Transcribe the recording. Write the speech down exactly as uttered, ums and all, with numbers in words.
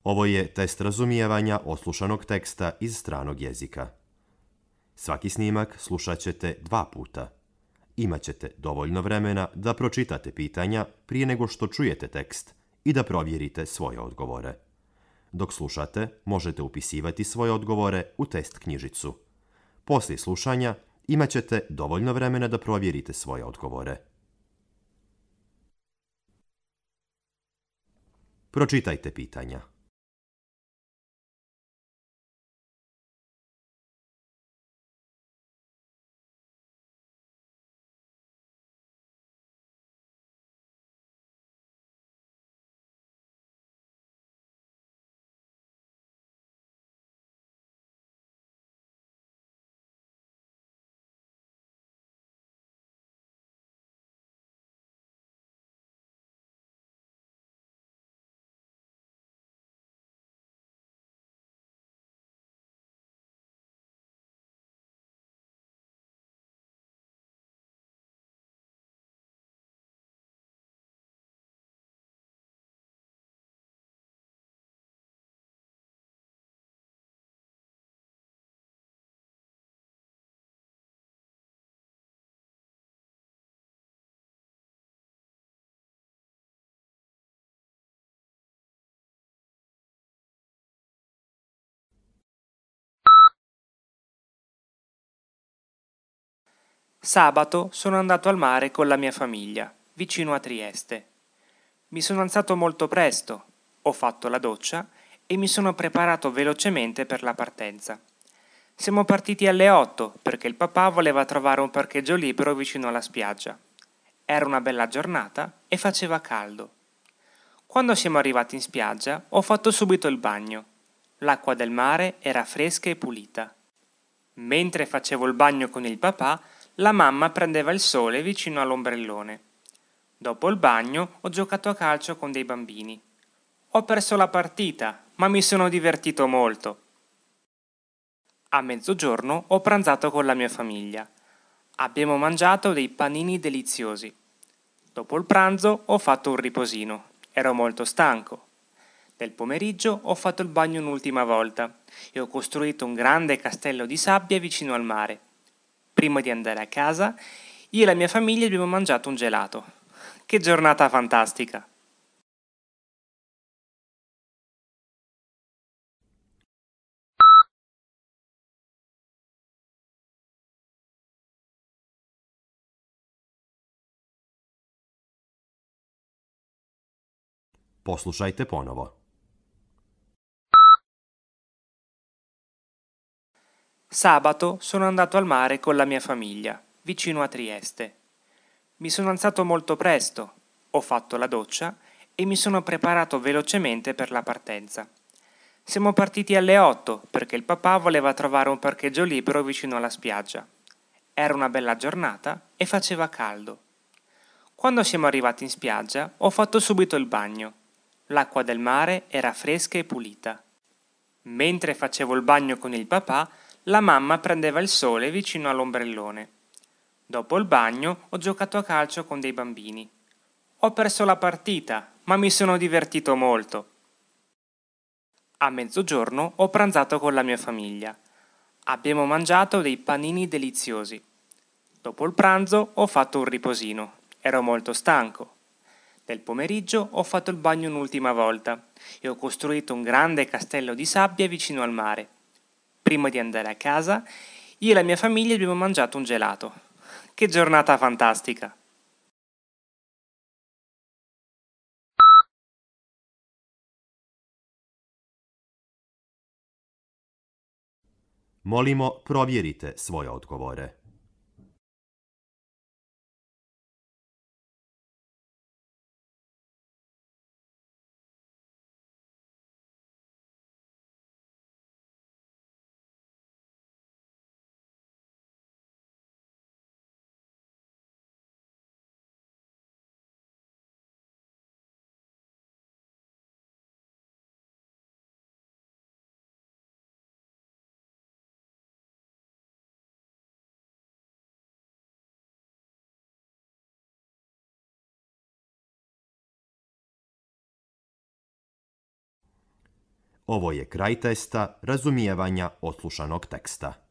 Ovo je test razumijevanja odslušanog teksta iz stranog jezika. Svaki snimak slušat ćete dva puta. Imaćete dovoljno vremena da pročitate pitanja prije nego što čujete tekst i da provjerite svoje odgovore. Dok slušate, možete upisivati svoje odgovore u test knjižicu. Poslije slušanja imaćete dovoljno vremena da provjerite svoje odgovore. Pročitajte pitanja. Sabato sono andato al mare con la mia famiglia, vicino a Trieste. Mi sono alzato molto presto, ho fatto la doccia e mi sono preparato velocemente per la partenza. Siamo partiti alle otto perché il papà voleva trovare un parcheggio libero vicino alla spiaggia. Era una bella giornata e faceva caldo. Quando siamo arrivati in spiaggia ho fatto subito il bagno. L'acqua del mare era fresca e pulita. Mentre facevo il bagno con il papà, la mamma prendeva il sole vicino all'ombrellone. Dopo il bagno ho giocato a calcio con dei bambini. Ho perso la partita, ma mi sono divertito molto. A mezzogiorno ho pranzato con la mia famiglia. Abbiamo mangiato dei panini deliziosi. Dopo il pranzo ho fatto un riposino. Ero molto stanco. Nel pomeriggio ho fatto il bagno un'ultima volta e ho costruito un grande castello di sabbia vicino al mare. Prima di andare a casa, io e la mia famiglia abbiamo mangiato un gelato. Che giornata fantastica! Poslušajte ponovo. Sabato sono andato al mare con la mia famiglia, vicino a Trieste. Mi sono alzato molto presto, ho fatto la doccia e mi sono preparato velocemente per la partenza. Siamo partiti alle otto perché il papà voleva trovare un parcheggio libero vicino alla spiaggia. Era una bella giornata e faceva caldo. Quando siamo arrivati in spiaggia ho fatto subito il bagno. L'acqua del mare era fresca e pulita. Mentre facevo il bagno con il papà, la mamma prendeva il sole vicino all'ombrellone. Dopo il bagno ho giocato a calcio con dei bambini. Ho perso la partita, ma mi sono divertito molto. A mezzogiorno ho pranzato con la mia famiglia. Abbiamo mangiato dei panini deliziosi. Dopo il pranzo ho fatto un riposino. Ero molto stanco. Nel pomeriggio ho fatto il bagno un'ultima volta e ho costruito un grande castello di sabbia vicino al mare. Prima di andare a casa, io e la mia famiglia abbiamo mangiato un gelato. Che giornata fantastica! Molimo, provjerite svoje odgovore. Ovo je kraj testa razumijevanja odslušanog teksta.